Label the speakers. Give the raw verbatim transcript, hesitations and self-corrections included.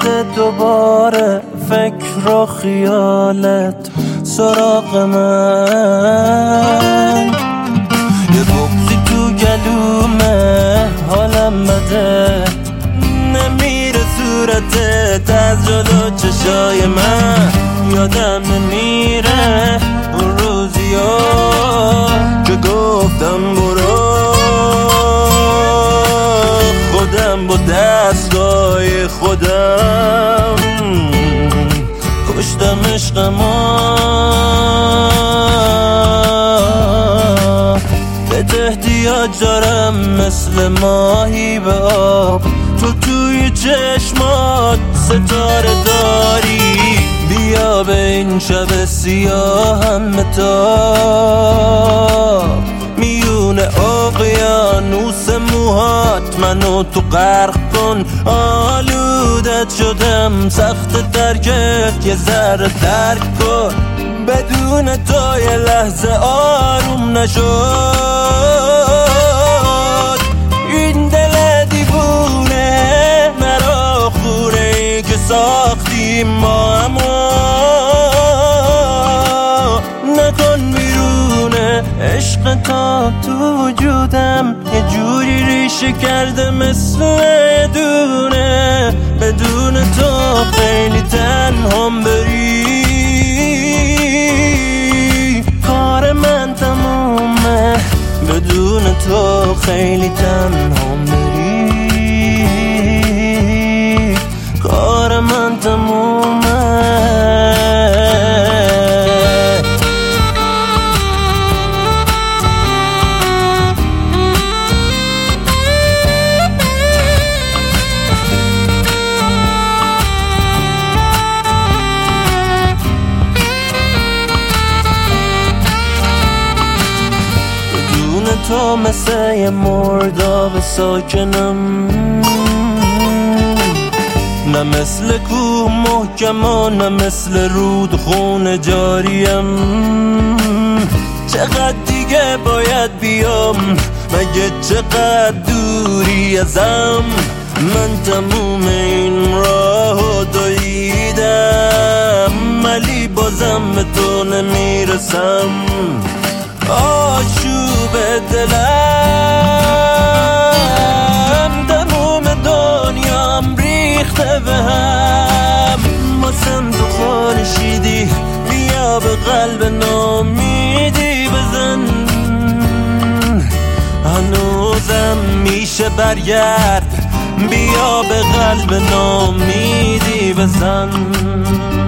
Speaker 1: اومده دوباره فکر و خیالت سراغ من، یه بغضی تو گلومه حالم بده، نمیره صورتت از جلو چشای من، یادم نمیره اون روزی ها که گفتم برو، خودم با دستای خودم کشتم عشقما، به احتیاج دارم مثل ماهی به آب، تو توی چشمات ستاره داری، بیا به این شب سیاهم بتاب، میون اقیانوس موهات منو تو غرق کن، آلودت شدم سخت ترکت یه ذره درک کن، بدون تو یه لحظه آروم نشد، این دل دیوونه مرا خوره ای که ساختیم ما، اما نکن بیرونه عشق تا تو وجودم یه جوری ریشه کرده مثل یه دونه، بدون تو خیلی تنهام بری، کار من تمومه بدون تو خیلی تنهام بری، کار من تمومه. تو مثل یه مرداب ساکنم، نه مثل کوه محکم و نه مثل رود خون جاریم، چقدر دیگه باید بیام مگه چقدر دوری ازم، من تموم این راهو دویدم ولی بازم به تو نمیرسم، آشوب دلم تموم دنیام ریخته به هم، واسم تو خورشیدی بیا به قلب نامیدی بزن، هنوزم میشه برگرد بیا به قلب نامیدی بزن.